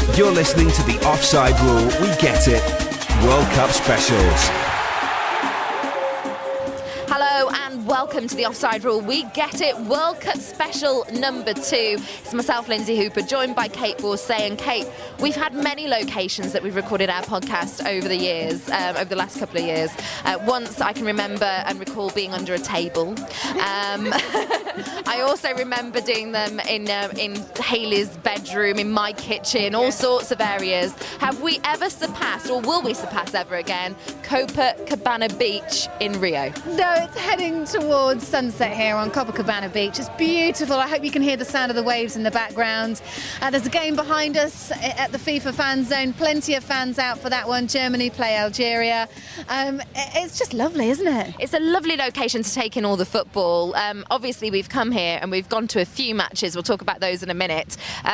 You're listening to the Offside Rule, We Get It World Cup Specials. Hello and welcome to the Offside Rule, We Get It World Cup Special number 2. It's myself, Lindsay Hooper, joined by Kate Borsay. And Kate, we've had many locations that we've recorded our podcast over the years, over the last couple of years. Once I can remember and recall being under a table. I also remember doing them in Hayley's bedroom, in my kitchen, all sorts of areas. Have we ever surpassed, or will we surpass ever again, Copacabana Beach in Rio? No, it's heading towards sunset here on Copacabana Beach. It's beautiful. I hope you can hear the sound of the waves in the background. There's a game behind us at the FIFA fan zone. Plenty of fans out for that one. Germany play Algeria. It's just lovely, isn't it? It's a lovely location to take in all the football. Obviously, we've come here and we've gone to a few matches. We'll talk about those in a minute.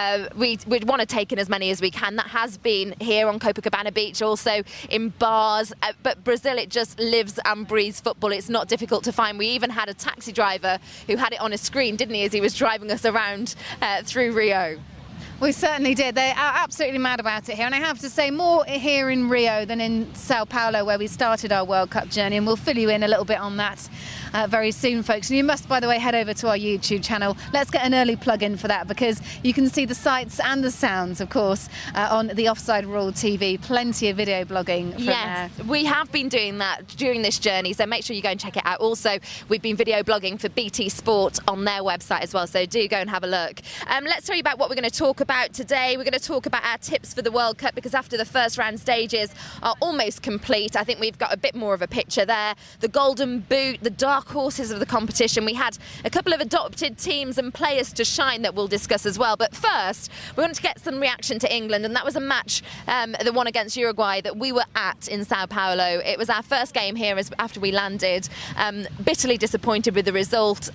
We'd want to take in as many as we can. That has been here on Copacabana Beach, also in bars. But Brazil, it just lives and breathes football. It's not difficult to find. We even had a taxi driver who had it on a screen, didn't he, as he was driving us around through Rio. We certainly did. They are absolutely mad about it here. And I have to say, more here in Rio than in Sao Paulo, where we started our World Cup journey. And we'll fill you in a little bit on that very soon, folks. And you must, by the way, head over to our YouTube channel. Let's get an early plug-in for that, because you can see the sights and the sounds, of course, on the Offside Rule TV. Plenty of video blogging from there. Yes, we have been doing that during this journey, so make sure you go and check it out. Also, we've been video blogging for BT Sport on their website as well, so do go and have a look. Let's tell you about what we're going to talk about today. We're going to talk about our tips for the World Cup, because after the first round stages are almost complete, I think we've got a bit more of a picture there. The Golden Boot, the dark horses of the competition. We had a couple of adopted teams and players to shine that we'll discuss as well. But first, we want to get some reaction to England, and that was a match, the one against Uruguay, that we were at in Sao Paulo. It was our first game here after we landed. Bitterly disappointed with the result.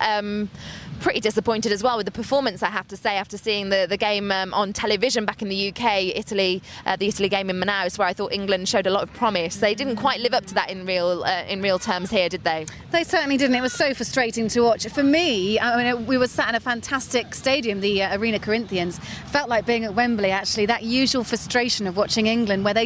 Pretty disappointed as well with the performance, I have to say, after seeing the game on television back in the UK, Italy, the Italy game in Manaus, where I thought England showed a lot of promise. They didn't quite live up to that in real terms here, did they? They certainly didn't. It was so frustrating to watch. For me, I mean, we were sat in a fantastic stadium, the Arena Corinthians. Felt like being at Wembley, actually. That usual frustration of watching England, where they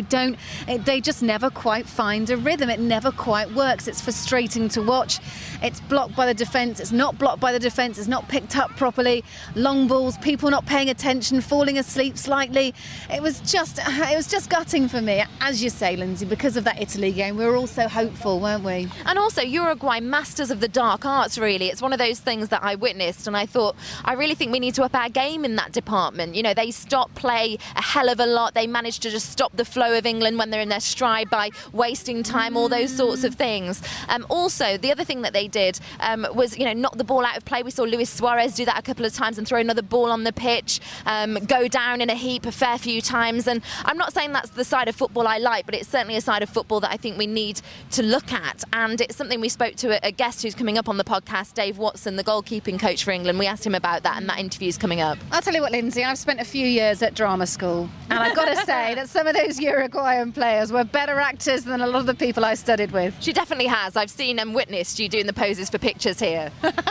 just never quite find a rhythm. It never quite works. It's frustrating to watch. It's blocked by the defence. It's not blocked by the defence. It's not picked up properly. Long balls, people not paying attention, falling asleep slightly. It was just gutting for me, as you say, Lindsay, because of that Italy game. We were all so hopeful, weren't we? And also Uruguay, masters of the dark arts, really. It's one of those things that I witnessed, and I thought, I really think we need to up our game in that department. You know, they stop play a hell of a lot. They managed to just stop the flow of England when they're in their stride by wasting time, all those sorts of things. Also, the other thing that they did was, knock the ball out of play. We saw Luis Suarez do that a couple of times and throw another ball on the pitch, go down in a heap a fair few times. And I'm not saying that's the side of football I like, but it's certainly a side of football that I think we need to look at. And it's something we spoke to a guest who's coming up on the podcast, Dave Watson, the goalkeeping coach for England. We asked him about that, and that interview's coming up. I'll tell you what, Lindsay, I've spent a few years at drama school, and I've got to say that some of those Uruguayan players were better actors than a lot of the people I studied with. She definitely has. I've seen and witnessed you doing the poses for pictures here.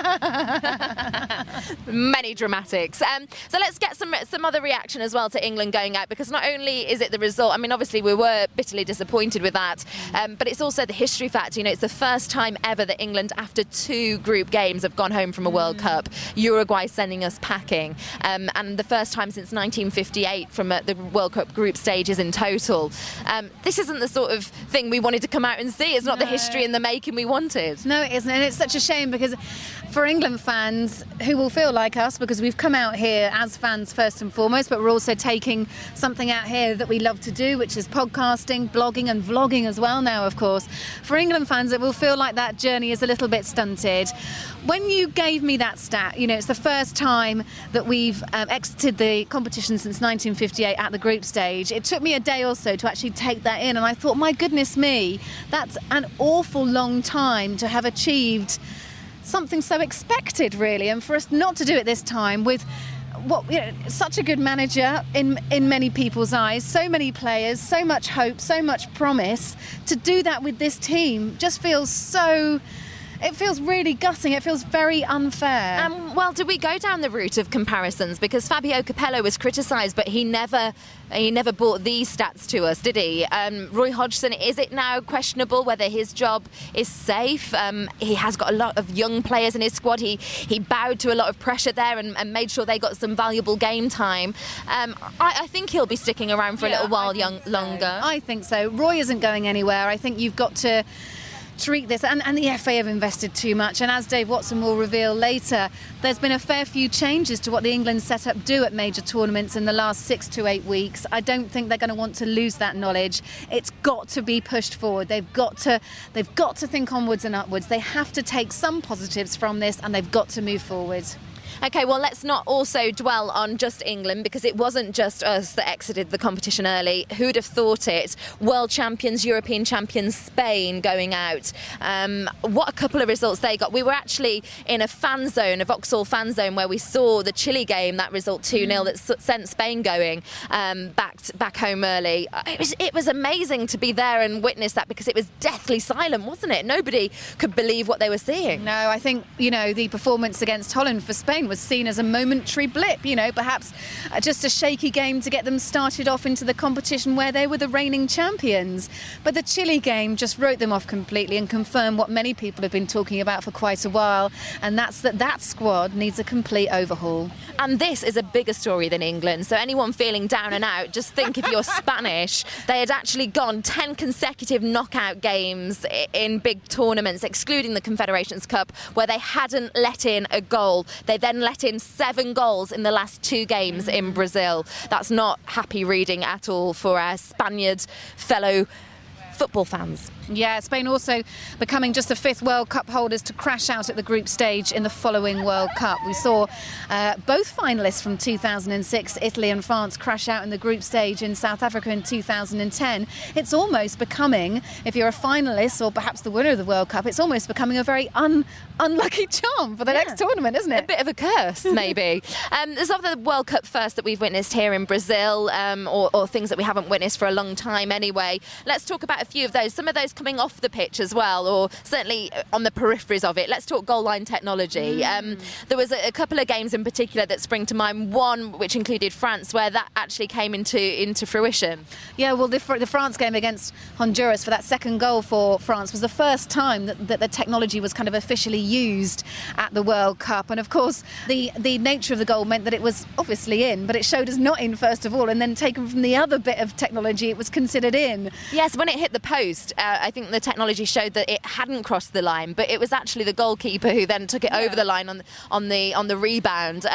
Many dramatics. So let's get some other reaction as well to England going out, because not only is it the result, I mean, obviously we were bitterly disappointed with that, but it's also the history factor. It's the first time ever that England, after 2 group games, have gone home from a World Cup. Uruguay sending us packing, and the first time since 1958 from the World Cup group stages in total. This isn't the sort of thing we wanted to come out and see. It's not the history in the making we wanted. No, it isn't, and it's such a shame, because for England fans who will feel like us, because we've come out here as fans first and foremost, but we're also taking something out here that we love to do, which is podcasting, blogging and vlogging as well now, of course. For England fans, it will feel like that journey is a little bit stunted. When you gave me that stat, it's the first time that we've exited the competition since 1958 at the group stage. It took me a day or so to actually take that in, and I thought, my goodness me, that's an awful long time to have achieved something so expected, really, and for us not to do it this time with such a good manager in many people's eyes, so many players, so much hope, so much promise. To do that with this team just feels so It feels really gutting. It feels very unfair. Well, do we go down the route of comparisons? Because Fabio Capello was criticised, but he never brought these stats to us, did he? Roy Hodgson, is it now questionable whether his job is safe? He has got a lot of young players in his squad. He bowed to a lot of pressure there and made sure they got some valuable game time. I think he'll be sticking around for a little while longer. I think so. Roy isn't going anywhere. I think you've got to treat this, and the FA have invested too much, and as Dave Watson will reveal later, there's been a fair few changes to what the England setup do at major tournaments in the last 6 to 8 weeks. I don't think they're going to want to lose that knowledge. It's got to be pushed forward. They've got to think onwards and upwards. They have to take some positives from this, and they've got to move forward. OK, well, let's not also dwell on just England, because it wasn't just us that exited the competition early. Who'd have thought it? World champions, European champions, Spain going out. What a couple of results they got. We were actually in a fan zone, a Vauxhall fan zone, where we saw the Chile game, that result 2-0 that sent Spain going back home early. It was amazing to be there and witness that, because it was deathly silent, wasn't it? Nobody could believe what they were seeing. No, I think, the performance against Holland for Spain was seen as a momentary blip, perhaps just a shaky game to get them started off into the competition where they were the reigning champions. But the Chile game just wrote them off completely and confirmed what many people have been talking about for quite a while, and that's that squad needs a complete overhaul. And this is a bigger story than England, so anyone feeling down and out, just think if you're Spanish, they had actually gone 10 consecutive knockout games in big tournaments, excluding the Confederations Cup, where they hadn't let in a goal. They then let in 7 goals in the last 2 games in Brazil. That's not happy reading at all for our Spaniard fellow football fans. Yeah, Spain also becoming just the 5th World Cup holders to crash out at the group stage in the following World Cup. We saw both finalists from 2006, Italy and France, crash out in the group stage in South Africa in 2010. It's almost becoming, if you're a finalist or perhaps the winner of the World Cup, it's almost becoming a very unlucky charm for the next tournament, isn't it? A bit of a curse, maybe. There's other World Cup firsts that we've witnessed here in Brazil, or things that we haven't witnessed for a long time anyway. Let's talk about a few of those. Some of those coming off the pitch as well, or certainly on the peripheries of it. Let's talk goal line technology. There was a couple of games in particular that spring to mind. One which included France, where that actually came into fruition. Yeah, well, the France game against Honduras, for that second goal for France, was the first time that the technology was kind of officially used at the World Cup. And of course, the nature of the goal meant that it was obviously in, but it showed us not in first of all, and then taken from the other bit of technology, it was considered in. Yes, when it hit the post, I think the technology showed that it hadn't crossed the line, but it was actually the goalkeeper who then took it over the line on the rebound.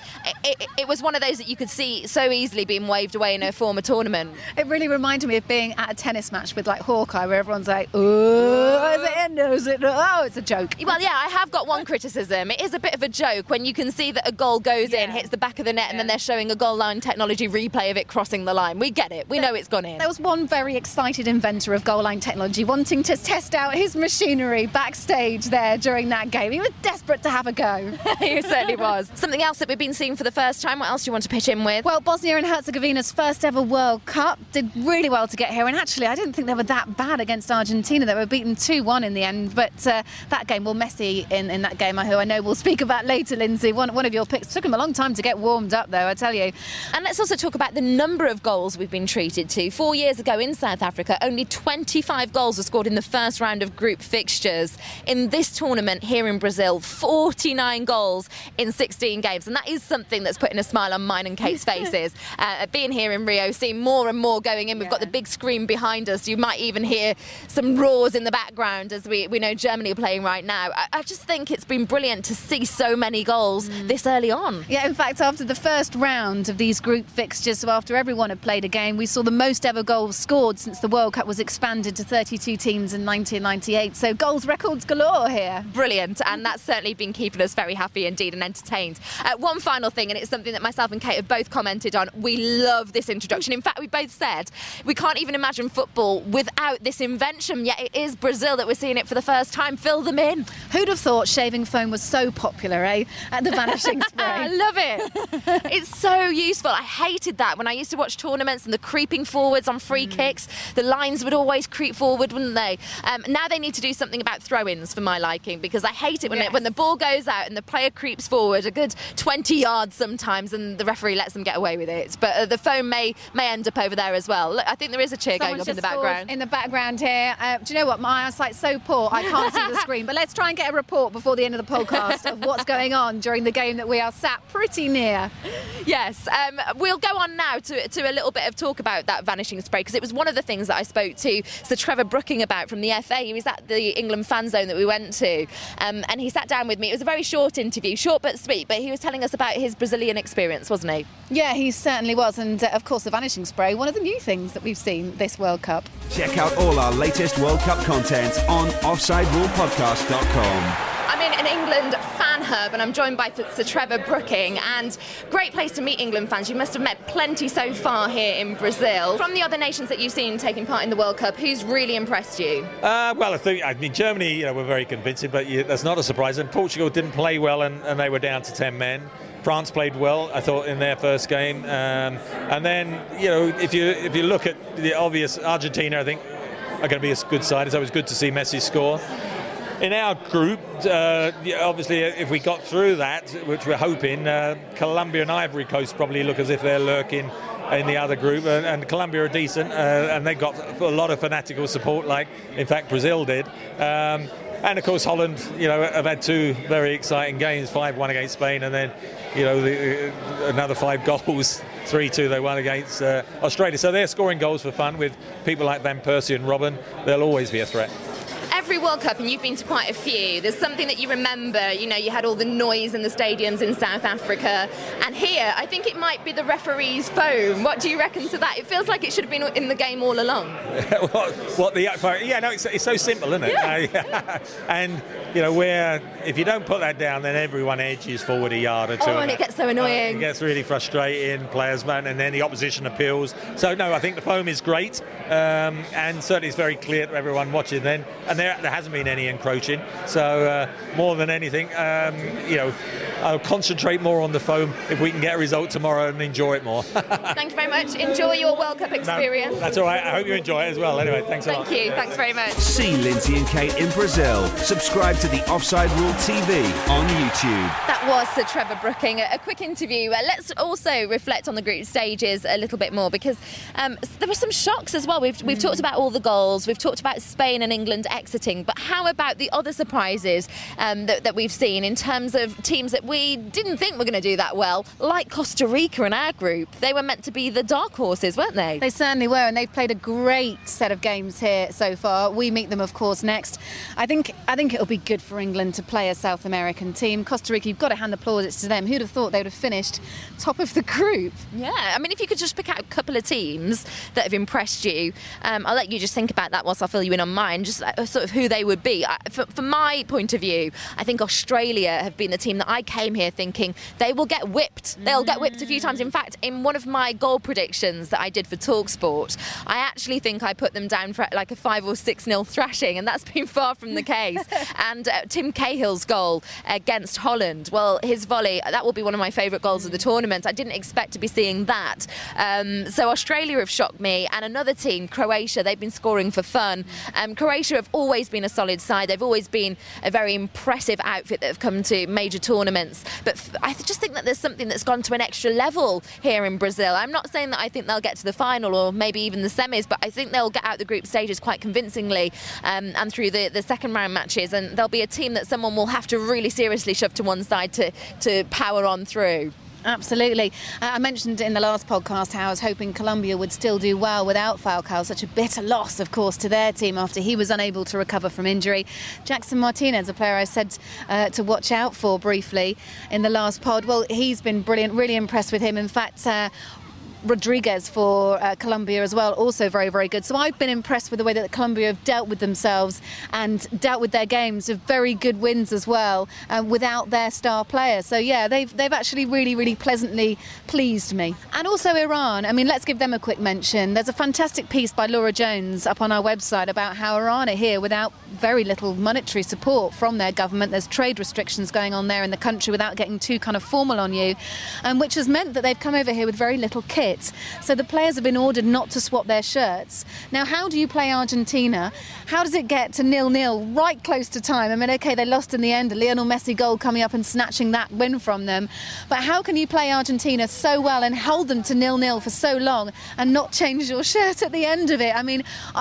It was one of those that you could see so easily being waved away in a former tournament. It really reminded me of being at a tennis match with like Hawkeye, where everyone's like, "Oh, is it in? Is it? Oh, it's a joke." Well, yeah, I have got one criticism. It is a bit of a joke when you can see that a goal goes in, hits the back of the net, and then they're showing a goal line technology replay of it crossing the line. We get it. We know it's gone in. There was one very excited inventor of goal line technology wanting to test out his machinery backstage there during that game. He was desperate to have a go. He certainly was. Something else that we've been seeing for the first time. What else do you want to pitch in with? Well, Bosnia and Herzegovina's first ever World Cup did really well to get here, and actually I didn't think they were that bad against Argentina. They were beaten 2-1 in the end, but that game, well, Messi in that game, who I know we'll speak about later, Lindsay, one of your picks. Took him a long time to get warmed up, though, I tell you. And let's also talk about the number of goals we've been treated to. 4 years ago in South Africa, only 25 goals were scored in the first round of group fixtures. In this tournament here in Brazil, 49 goals in 16 games, and that is something that's putting a smile on mine and Kate's faces. Being here in Rio, seeing more and more going in. We've got the big screen behind us. You might even hear some roars in the background as we know Germany are playing right now. I just think it's been brilliant to see so many goals this early on. Yeah, in fact, after the first round of these group fixtures, so after everyone had played a game, we saw the most ever goals scored since the World Cup was expanded to 32 teams in 1998. So goals records galore here. Brilliant, and that's certainly been keeping us very happy indeed and entertained. One final thing, and it's something that myself and Kate have both commented on. We love this introduction. In fact, we both said we can't even imagine football without this invention, yet it is Brazil that we're seeing it for the first time. Fill them in. Who'd have thought shaving foam was so popular, at the Vanishing Spray? I love it. It's so useful. I hated that when I used to watch tournaments and the creeping forwards on free kicks. The lines would always always creep forward, wouldn't they? Now they need to do something about throw-ins for my liking, because I hate it when the ball goes out and the player creeps forward a good 20 yards sometimes and the referee lets them get away with it. But the foam may end up over there as well. Look, I think there is a cheer going up in the background. In the background here. Do you know what? My eyesight's so poor I can't see the screen. But let's try and get a report before the end of the podcast of what's going on during the game that we are sat pretty near. Yes, we'll go on now to a little bit of talk about that vanishing spray, because it was one of the things that I spoke to Sir Trevor Brooking about from the FA. He was at the England fan zone that we went to, and he sat down with me. It was a very short interview, short but sweet, but he was telling us about his Brazilian experience, wasn't he? Yeah, he certainly was, and of course the vanishing spray, one of the new things that we've seen this World Cup. Check out all our latest World Cup content on offsiderulepodcast.com. I'm in an England fan hub and I'm joined by Sir Trevor Brooking, and great place to meet England fans. You must have met plenty so far here in Brazil. From the other nations that you've seen taking part in the World Cup, who's really impressed you? Well, I mean, Germany, were very convincing, but that's not a surprise. And Portugal didn't play well, and they were down to 10 men. France played well, I thought, in their first game. And then, if you look at the obvious, Argentina, I think, are going to be a good side. It's always good to see Messi score. In our group, obviously, if we got through that, which we're hoping, Colombia and Ivory Coast probably look as if they're lurking in the other group, and Colombia are decent, and they've got a lot of fanatical support, like, in fact, Brazil did. And, of course, Holland, have had two very exciting games, 5-1 against Spain, and then, another 5 goals, 3-2 they won against Australia. So they're scoring goals for fun with people like Van Persie and Robben. They'll always be a threat. Every World Cup, and you've been to quite a few, there's something that you remember. You had all the noise in the stadiums in South Africa, and here I think it might be the referee's foam. What do you reckon to that? It feels like it should have been in the game all along. It's so simple, isn't it? Yeah. And where if you don't put that down, then everyone edges forward a yard or two. Oh, and it gets so annoying. It gets really frustrating, players, and then the opposition appeals. So no, I think the foam is great, and certainly it's very clear to everyone watching then, and there hasn't been any encroaching. So more than anything, I'll concentrate more on the foam if we can get a result tomorrow and enjoy it more. Thank you very much. Enjoy your World Cup experience. No, that's all right. I hope you enjoy it as well. Anyway, thanks a lot. Thank you. Thanks very much. See Lindsay and Kate in Brazil. Subscribe to the Offside Rule TV on YouTube. That was Sir Trevor Brooking. A quick interview. Let's also reflect on the group stages a little bit more, because there were some shocks as well. We've talked about all the goals. We've talked about Spain and England exiting. But how about the other surprises that we've seen in terms of teams that we didn't think were going to do that well, like Costa Rica in our group? They were meant to be the dark horses, weren't they? They certainly were, and they've played a great set of games here so far. We meet them, of course, next. I think it'll be good for England to play a South American team. Costa Rica, you've got to hand the plaudits to them. Who'd have thought they would have finished top of the group? Yeah, I mean, if you could just pick out a couple of teams that have impressed you, I'll let you just think about that whilst I fill you in on mine, just sort of who they would be. From my point of view, I think Australia have been the team that I came here thinking they will get whipped. They'll get whipped a few times. In fact, in one of my goal predictions that I did for TalkSport, I actually think I put them down for like a 5 or 6-0 thrashing, and that's been far from the case. And Tim Cahill's goal against Holland, well, his volley, that will be one of my favourite goals of the tournament. I didn't expect to be seeing that. So Australia have shocked me, and another team, Croatia, they've been scoring for fun. Croatia have always been a solid side. They've always been a very impressive outfit that have come to major tournaments. But I just think that there's something that's gone to an extra level here in Brazil. I'm not saying that I think they'll get to the final or maybe even the semis, but I think they'll get out the group stages quite convincingly and through the second round matches, and they'll be a team that someone will have to really seriously shove to one side to power on through. Absolutely. I mentioned in the last podcast how I was hoping Colombia would still do well without Falcao. Such a bitter loss, of course, to their team after he was unable to recover from injury. Jackson Martinez, a player I said to watch out for briefly in the last pod. Well, he's been brilliant, really impressed with him. In fact, Rodriguez for Colombia as well, also very, very good. So I've been impressed with the way that Colombia have dealt with themselves and dealt with their games of very good wins as well, without their star player. So yeah, they've actually really, really pleasantly pleased me. And also Iran, I mean, let's give them a quick mention. There's a fantastic piece by Laura Jones up on our website about how Iran are here without very little monetary support from their government. There's trade restrictions going on there in the country without getting too kind of formal on you, which has meant that they've come over here with very little kit. kit. So the players have been ordered not to swap their shirts. Now, how do you play Argentina? How does it get to 0-0 right close to time? I mean, OK, they lost in the end, a Lionel Messi goal coming up and snatching that win from them. But how can you play Argentina so well and hold them to 0-0 for so long and not change your shirt at the end of it? I mean,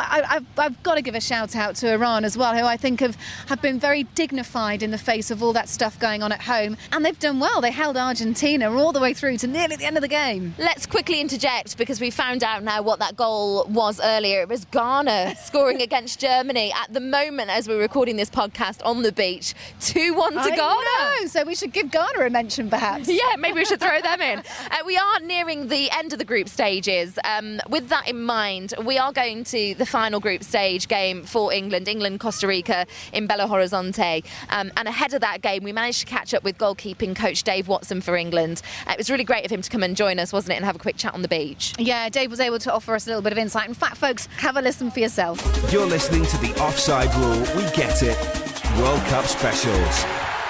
I've got to give a shout out to Iran as well, who I think have been very dignified in the face of all that stuff going on at home. And they've done well. They held Argentina all the way through to nearly the end of the game. Let's quickly interject, because we found out now what that goal was earlier. It was Ghana scoring against Germany at the moment as we're recording this podcast on the beach. 2-1 to Ghana. Know, so we should give Ghana a mention perhaps. Yeah, maybe we should throw them in. We are nearing the end of the group stages. With that in mind, we are going to the final group stage game for England-Costa Rica in Belo Horizonte. And ahead of that game, we managed to catch up with goalkeeping coach Dave Watson for England. It was really great of him to come and join us, wasn't it, and have a quick chat on the beach. Yeah, Dave was able to offer us a little bit of insight. In fact, folks, have a listen for yourself. You're listening to The Offside Rule. We get it. World Cup specials.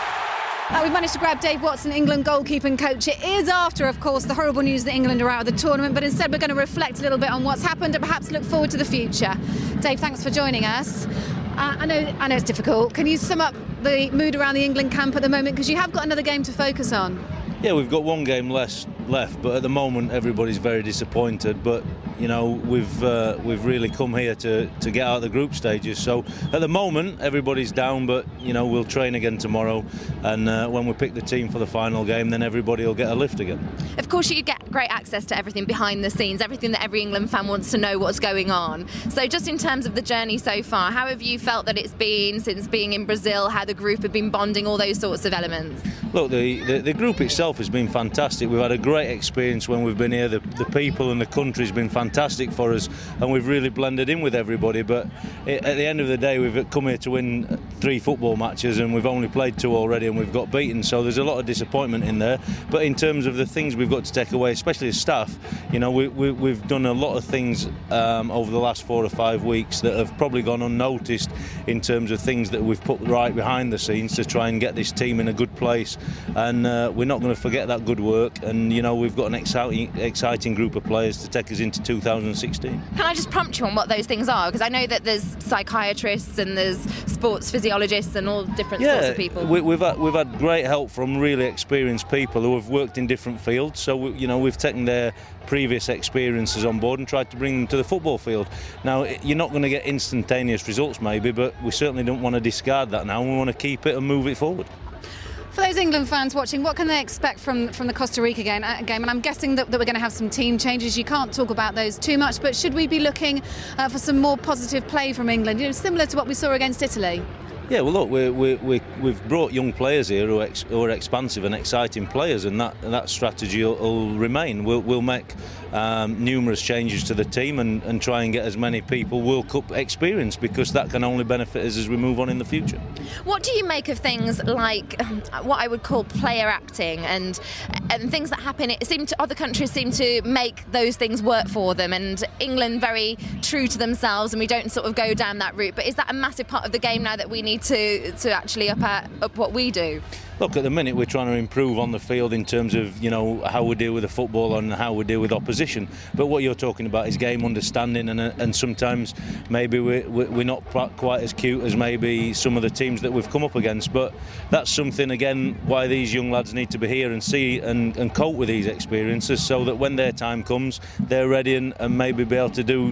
We've managed to grab Dave Watson, England goalkeeping coach. It is after, of course, the horrible news that England are out of the tournament, but instead we're going to reflect a little bit on what's happened and perhaps look forward to the future. Dave, thanks for joining us. I know it's difficult. Can you sum up the mood around the England camp at the moment? Because you have got another game to focus on. Yeah, we've got one game left, but at the moment everybody's very disappointed. But you know, we've really come here to get out of the group stages. So at the moment everybody's down, but you know, we'll train again tomorrow, and when we pick the team for the final game, then everybody will get a lift again. Of course, you get great access to everything behind the scenes, everything that every England fan wants to know what's going on. So just in terms of the journey so far, how have you felt that it's been since being in Brazil, how the group have been bonding, all those sorts of elements? Look, the group itself has been fantastic. We've had a great experience when we've been here. The people and the country's been fantastic for us, and we've really blended in with everybody. But at the end of the day, we've come here to win 3 football matches, and we've only played 2 already, and we've got beaten. So there's a lot of disappointment in there. But in terms of the things we've got to take away, especially as staff, you know, we've done a lot of things over the last 4 or 5 weeks that have probably gone unnoticed in terms of things that we've put right behind the scenes to try and get this team in a good place. And we're not going to forget that good work. And you know, we've got an exciting group of players to take us into 2016. Can I just prompt you on what those things are? Because I know that there's psychiatrists and there's sports physiologists and all different sorts of people. We've had great help from really experienced people who have worked in different fields. So we've taken their previous experiences on board and tried to bring them to the football field. Now, you're not going to get instantaneous results maybe, but we certainly don't want to discard that now. We want to keep it and move it forward. For those England fans watching, what can they expect from the Costa Rica game? And I'm guessing that we're going to have some team changes. You can't talk about those too much, but should we be looking for some more positive play from England, you know, similar to what we saw against Italy? Yeah, well, look, we've brought young players here who are expansive and exciting players, and that strategy will remain. We'll make numerous changes to the team and try and get as many people World Cup experience, because that can only benefit us as we move on in the future. What do you make of things like what I would call player acting and things that happen? Other countries seem to make those things work for them, and England very true to themselves, and we don't sort of go down that route. But is that a massive part of the game now that we need to actually up what we do? Look, at the minute we're trying to improve on the field in terms of, you know, how we deal with the football and how we deal with opposition. But what you're talking about is game understanding, and sometimes maybe we're not quite as cute as maybe some of the teams that we've come up against. But that's something, again, why these young lads need to be here and see and cope with these experiences, so that when their time comes, they're ready and maybe be able to do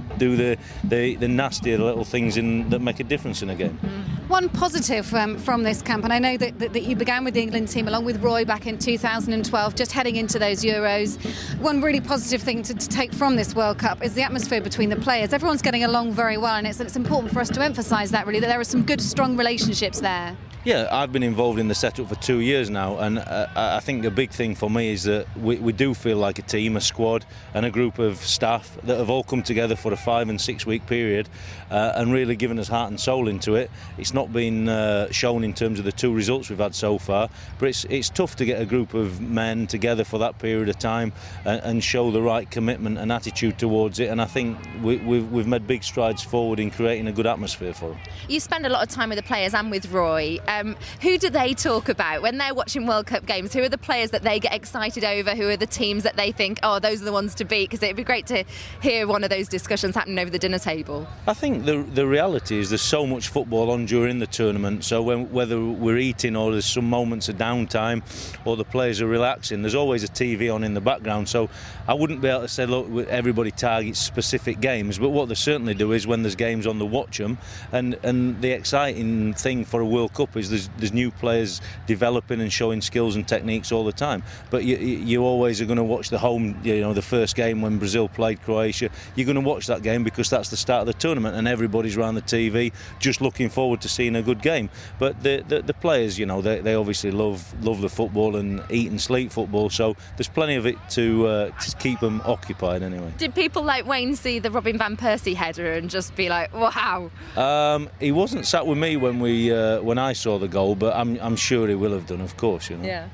the nastier little things that make a difference in a game. One positive from this camp, and I know that you began with the England team along with Roy back in 2012, just heading into those Euros. One really positive thing to take from this World Cup is the atmosphere between the players. Everyone's getting along very well, and it's important for us to emphasise that, really, that there are some good, strong relationships there. Yeah, I've been involved in the setup for 2 years now, and I think the big thing for me is that we do feel like a team, a squad, and a group of staff that have all come together for a 5 and 6 week period and really given us heart and soul into it. It's not been shown in terms of the 2 results we've had so far, but it's tough to get a group of men together for that period of time and show the right commitment and attitude towards it, and I think we've made big strides forward in creating a good atmosphere for them. You spend a lot of time with the players and with Roy. Who do they talk about when they're watching World Cup games? Who are the players that they get excited over? Who are the teams that they think, oh, those are the ones to beat? Because it'd be great to hear one of those discussions happening over the dinner table. I think the reality is there's so much football on during the tournament, so whether we're eating or there's some moments of downtime or the players are relaxing, there's always a TV on in the background. So I wouldn't be able to say, look, everybody targets specific games, but what they certainly do is when there's games on, they watch them. And the exciting thing for a World Cup is there's new players developing and showing skills and techniques all the time. But you always are going to watch the home, the first game when Brazil played Croatia. You're going to watch that game because that's the start of the tournament and everybody's around the TV just looking forward to seeing a good game. But the players, they obviously love the football and eat and sleep football, so there's plenty of it to keep them occupied anyway. Did people like Wayne see the Robin van Persie header and just be like, wow? He wasn't sat with me when I saw the goal, but I'm sure he will have done, of course. Yeah.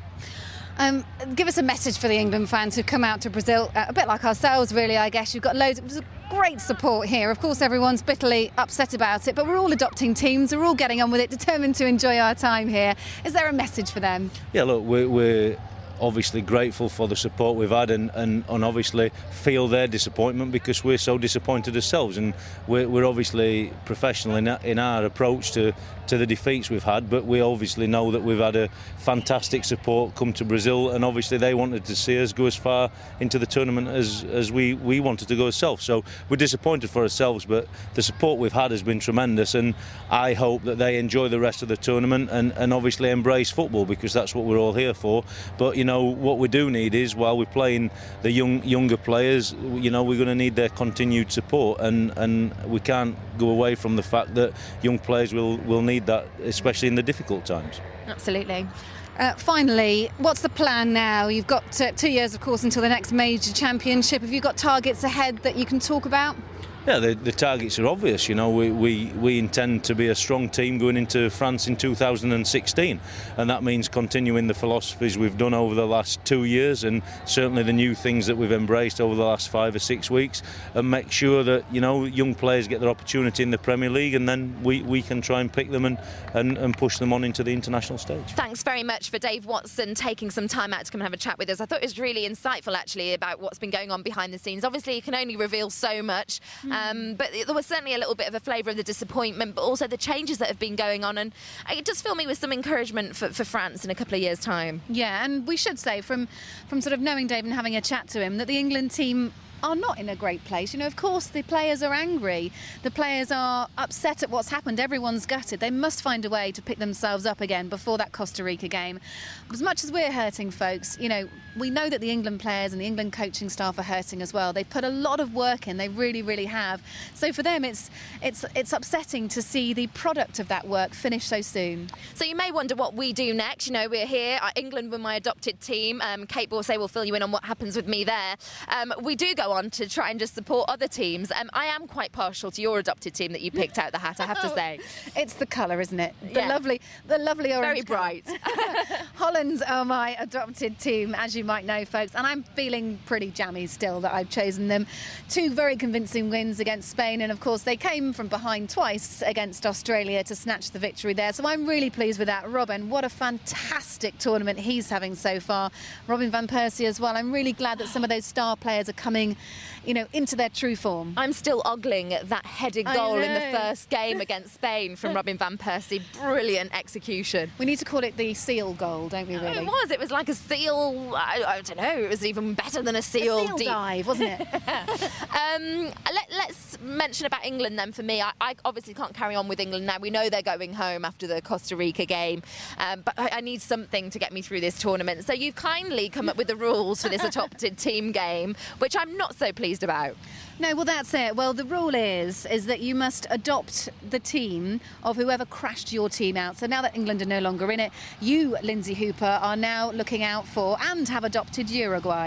Give us a message for the England fans who've come out to Brazil, a bit like ourselves really, I guess. You've got loads of great support here. Of course, everyone's bitterly upset about it, but we're all adopting teams, we're all getting on with it, determined to enjoy our time here. Is there a message for them? Yeah, look, we're obviously grateful for the support we've had and obviously feel their disappointment because we're so disappointed ourselves, and we're obviously professional in our approach to the defeats we've had, but we obviously know that we've had a fantastic support come to Brazil, and obviously they wanted to see us go as far into the tournament as we wanted to go ourselves. So we're disappointed for ourselves, but the support we've had has been tremendous, and I hope that they enjoy the rest of the tournament and obviously embrace football because that's what we're all here for. But what we do need is, while we're playing the younger players, we're going to need their continued support, and we can't go away from the fact that young players will need that, especially in the difficult times. Absolutely. Finally, what's the plan now? You've got 2 years, of course, until the next major championship. Have you got targets ahead that you can talk about? Yeah, the targets are obvious. We intend to be a strong team going into France in 2016, and that means continuing the philosophies we've done over the last 2 years, and certainly the new things that we've embraced over the last 5 or 6 weeks, and make sure that young players get their opportunity in the Premier League, and then we can try and pick them and push them on into the international stage. Thanks very much for Dave Watson taking some time out to come and have a chat with us. I thought it was really insightful actually about what's been going on behind the scenes. Obviously you can only reveal so much. But there was certainly a little bit of a flavour of the disappointment, but also the changes that have been going on, and it does fill me with some encouragement for France in a couple of years' time. Yeah, and we should say from sort of knowing Dave and having a chat to him that the England team are not in a great place. Of course the players are angry, the players are upset at what's happened, everyone's gutted. They must find a way to pick themselves up again before that Costa Rica game. As much as we're hurting, folks, we know that the England players and the England coaching staff are hurting as well. They've put a lot of work in, they really, really have. So for them it's upsetting to see the product of that work finish so soon. So you may wonder what we do next. We're here, England were my adopted team. Kate Borsay will fill you in on what happens with me there. We do go on to try and just support other teams. I am quite partial to your adopted team that you picked out the hat, I have to say. It's the colour, isn't it? The Yeah. lovely orange. Very bright. Hollands are my adopted team, as you might know, folks, and I'm feeling pretty jammy still that I've chosen them. 2 very convincing wins against Spain, and of course they came from behind twice against Australia to snatch the victory there, so I'm really pleased with that. Robin, what a fantastic tournament he's having so far. Robin van Persie as well. I'm really glad that some of those star players are coming into their true form. I'm still ogling that headed goal in the first game against Spain from Robin van Persie. Brilliant execution. We need to call it the seal goal, don't we, really? It was like a seal. I don't know, it was even better than a seal, dive, wasn't it? Let's mention about England then. For me, I obviously can't carry on with England now. We know they're going home after the Costa Rica game, but I need something to get me through this tournament. So you've kindly come up with the rules for this adopted team game, which I'm not so pleased about. No, well, that's it. Well, the rule is that you must adopt the team of whoever crashed your team out. So now that England are no longer in it, you, Lindsay Hooper, are now looking out for and have adopted Uruguay.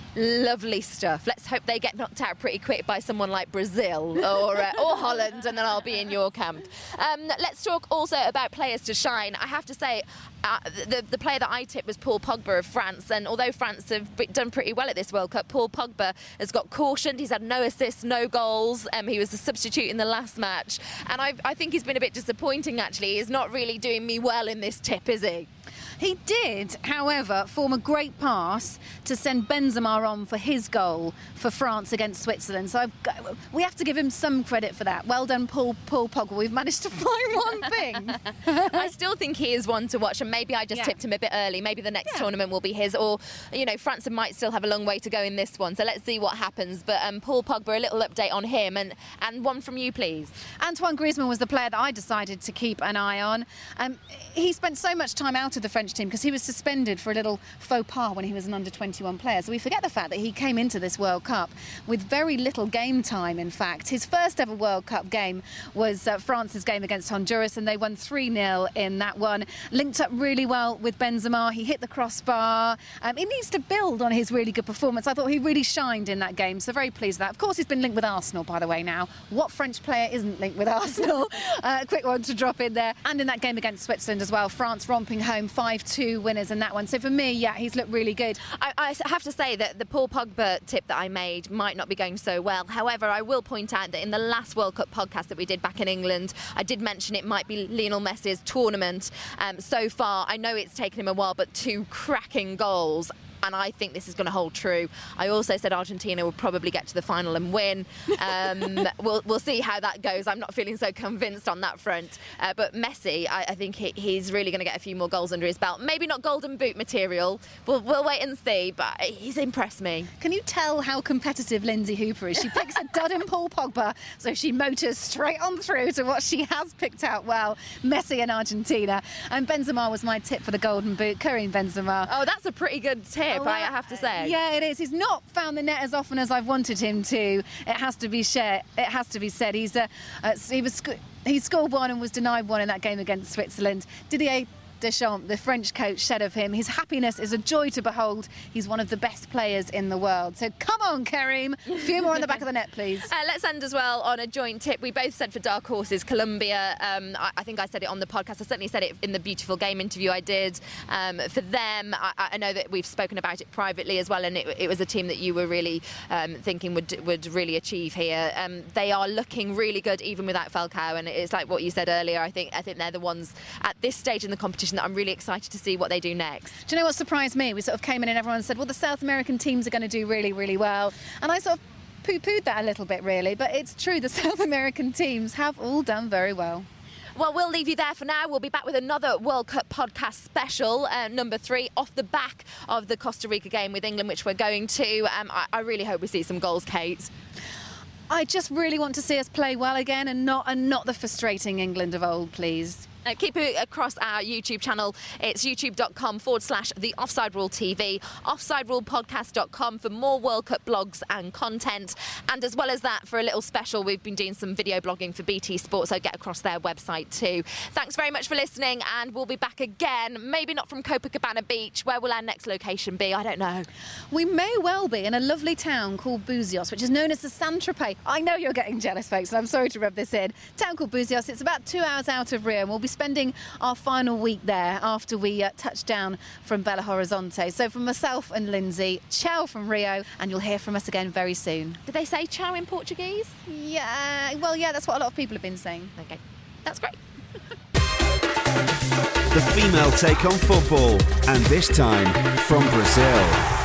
Lovely stuff. Let's hope they get knocked out pretty quick by someone like Brazil or Holland, and then I'll be in your camp. Let's talk also about players to shine. I have to say, the player that I tipped was Paul Pogba of France, and although France have done pretty well at this World Cup, Paul Pogba has got cautioned. He's had no assists, no goals. He was a substitute in the last match, and I think he's been a bit disappointing, actually. He's not really doing me well in this tip, is he? He did, however, form a great pass to send Benzema on for his goal for France against Switzerland. So we have to give him some credit for that. Well done, Paul Pogba. We've managed to find one thing. I still think he is one to watch, and maybe I just tipped him a bit early. Maybe the next tournament will be his, or, you know, France might still have a long way to go in this one. So let's see what happens. But Paul Pogba, a little update on him, and one from you, please. Antoine Griezmann was the player that I decided to keep an eye on. He spent so much time out of the French team because he was suspended for a little faux pas when he was an under-21 player. So we forget the fact that he came into this World Cup with very little game time, in fact. His first ever World Cup game was France's game against Honduras, and they won 3-0 in that one. Linked up really well with Benzema. He hit the crossbar. He needs to build on his really good performance. I thought he really shined in that game, so very pleased with that. Of course, he's been linked with Arsenal, by the way, now. What French player isn't linked with Arsenal? Quick one to drop in there. And in that game against Switzerland as well, France romping home 5-2 winners in that one. So for me, he's looked really good. I have to say that the Paul Pogba tip that I made might not be going so well. However, I will point out that in the last World Cup podcast that we did back in England, I did mention it might be Lionel Messi's tournament. So far, I know it's taken him a while, but 2 cracking goals. And I think this is going to hold true. I also said Argentina will probably get to the final and win. We'll see how that goes. I'm not feeling so convinced on that front. But Messi, I think he's really going to get a few more goals under his belt. Maybe not golden boot material. We'll wait and see, but he's impressed me. Can you tell how competitive Lindsay Hooper is? She picks a dud in Paul Pogba, so she motors straight on through to what she has picked out well, Messi and Argentina. And Benzema was my tip for the golden boot, Karim Benzema. Oh, that's a pretty good tip. I have to say. Yeah, it is. He's not found the net as often as I've wanted him to. It has to be said. He scored one and was denied one in that game against Switzerland. Didier Deschamps, the French coach, said of him, his happiness is a joy to behold. He's one of the best players in the world. So come on, Karim. A few more on the back of the net, please. Let's end as well on a joint tip. We both said for dark horses, Colombia. I think I said it on the podcast. I certainly said it in the Beautiful Game interview I did. For them, I know that we've spoken about it privately as well, and it was a team that you were really thinking would really achieve here. They are looking really good even without Falcao, and it's like what you said earlier. I think they're the ones at this stage in the competition that I'm really excited to see what they do next. Do you know what surprised me? We sort of came in and everyone said, well, the South American teams are going to do really, really well. And I sort of poo-pooed that a little bit, really. But it's true, the South American teams have all done very well. Well, we'll leave you there for now. We'll be back with another World Cup podcast special, number 3, off the back of the Costa Rica game with England, which we're going to. I really hope we see some goals, Kate. I just really want to see us play well again and not the frustrating England of old, please. Keep it across our YouTube channel. It's youtube.com/The Offside Rule TV, offsiderulepodcast.com for more World Cup blogs and content. And as well as that, for a little special, we've been doing some video blogging for BT Sport, so get across their website too. Thanks very much for listening, and we'll be back again, maybe not from Copacabana Beach. Where will our next location be? I don't know. We may well be in a lovely town called Buzios, which is known as the Saint-Tropez. I know you're getting jealous, folks, and I'm sorry to rub this in. Town called Buzios. It's about 2 hours out of Rio, and we'll be spending our final week there after we touch down from Belo Horizonte. So from myself and Lindsay, ciao from Rio, and you'll hear from us again very soon. Did they say ciao in Portuguese? Yeah, well, yeah, that's what a lot of people have been saying. Okay, that's great. The female take on football, and this time from Brazil.